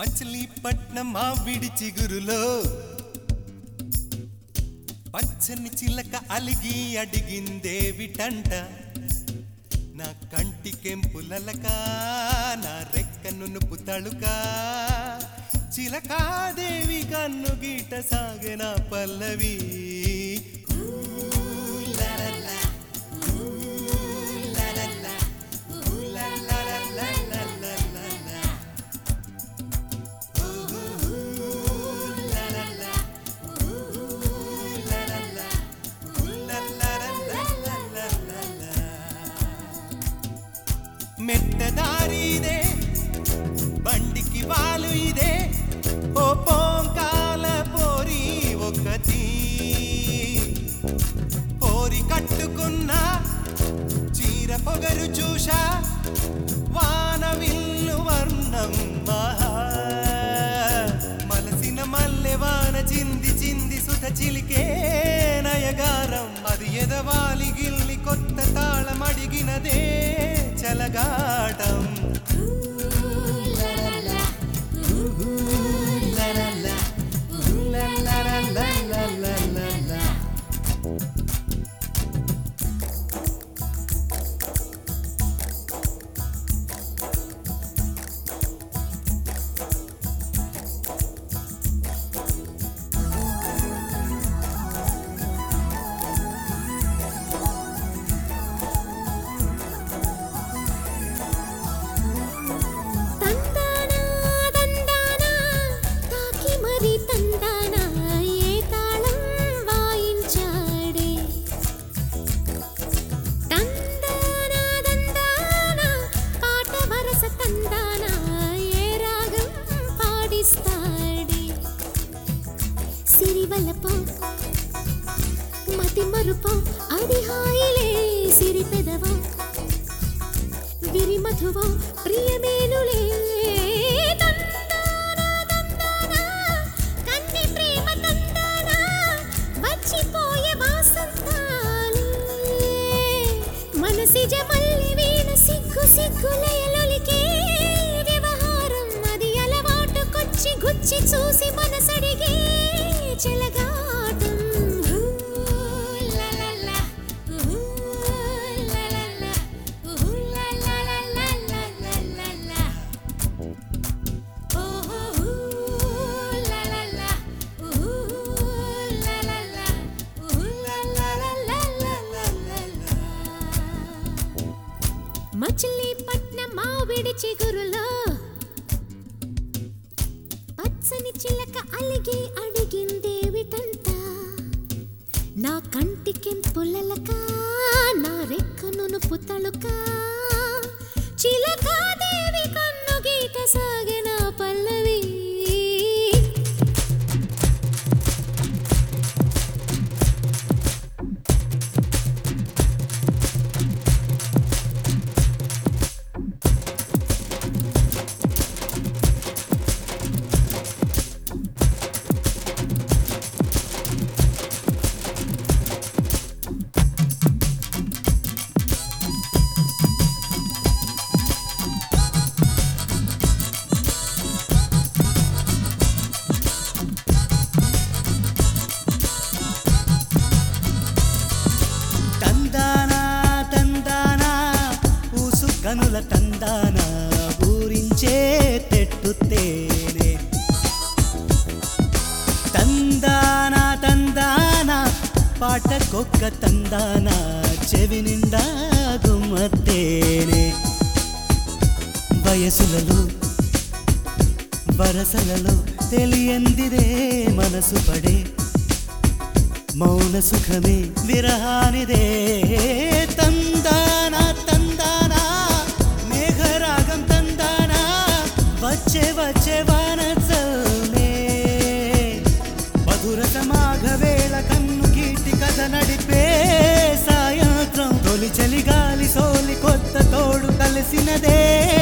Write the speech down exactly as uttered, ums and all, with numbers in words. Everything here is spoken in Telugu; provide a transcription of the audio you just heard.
మచిలీపట్నం మావిడి చిగురులో పచ్చని చిలక అలిగి అడిగిందేవిటంట నా కంటికెంపులలక నా రెక్క నునుపు తళుక చిలకాదేవి కన్ను గీట సాగెన పల్లవి మెట్టదారిదే బండికి వాలు ఇదే ఓ పోంకాల పోరి ఒకటి పోరి కట్టుకున్న చీర పొగరు చూశా వాన విల్లు వర్ణం మహా మలసిన మల్లె వాన చింది చింది సుధ చిలికే నయగారం అది ఎదవాలి గిల్లి కొత్త తాళం అడిగినదే చలగాటం మతి మరుపో అది హాయిలే సిరి పెదవో విరి మధువో ప్రియమేనులే తందానా తందానా కన్ని ప్రేమ తందానా వచ్చిపోయే వాసంతాలే మనసిజ మల్లి వీణ సిగ్గు సిగ్గు లయలొలికే వ్యవహారం అది అలవాటుకొచ్చి గుచ్చి చూసి మనసడిగే చెలగాటం మచిలీపట్నం మావిడి చిగురులో పచ్చని చిలక అలిగి అడిగిందేవిటంట నా కంటికెంపులలక నా రెక్క నునుపు తళుక చిలకాదేవి కన్ను గీట సాగెన పల్లవి కనుల తందాన ఊరించే తెట్టుతేనే తందాన తందాన పాటకొక్క తందాన చెవి నిండా గుమ్మత్తేనే వయసులలో వరసలలో తెలియందిదే మనసు పడే మౌన సుఖమే విరహానిదే తందాన తందాన మేఘరాగం తందాన వచ్చే వచ్చే వాన చల్లే మధుర సమాఘవేళ కన్ను గీటి కథ నడిపే సాయంత్రం తొలి చలి గాలి సోలి కొత్త తోడు కలిసినదే